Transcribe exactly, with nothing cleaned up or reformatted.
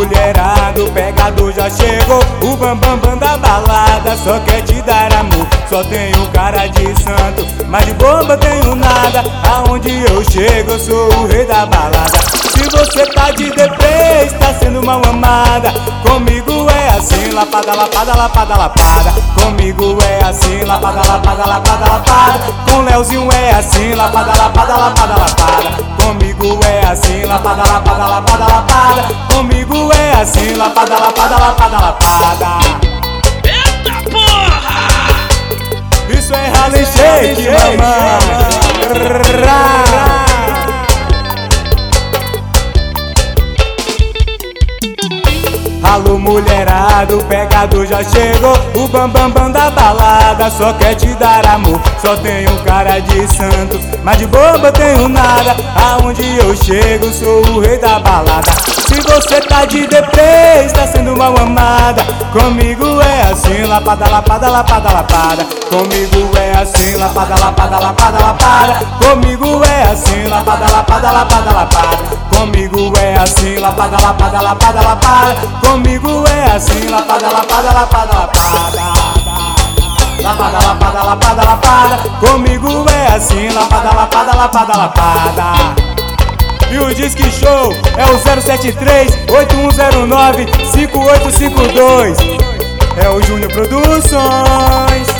mulherada, o pegador já chegou. O bambambam bam, bam da balada só quer te dar amor. Só tenho cara de santo, mas de boba tenho nada. Aonde eu chego eu sou o rei da balada. Se você tá de deprê, está sendo mal amada. Comigo é assim, lapada, lapada, lapada, lapada. Comigo é assim, lapada, lapada, lapada, lapada. Com Leozinho é assim, lapada, lapada, lapada, lapada. Comigo é assim, lapada, lapada, lapada, lapada. Comigo é assim, lapada, lapada, lapada, lapada. Eita porra! Isso é rally shake, mamãe. Alô mulherada, o pegador já chegou. O bambambam bam, bam da balada só quer te dar amor. Só tenho cara de santo, mas de boba tenho nada. Aonde eu chego sou o rei da balada. Se você tá de deprê, está sendo mal amada. Comigo é assim, lapada, lapada, lapada, lapada. Comigo é assim, lapada, lapada, lapada, lapada. Comigo é assim, lapada, lapada, lapada, lapada. Comigo é assim, lapada, lapada, lapada, lapada. Comigo é assim, lapada, lapada, lapada, lapada. Lapada, lapada, lapada, lapada. Comigo é assim, lapada, lapada, lapada, lapada. E o Disque Show é o zero sete três, oito um zero nove, cinco oito cinco dois. É o Júnior Produções.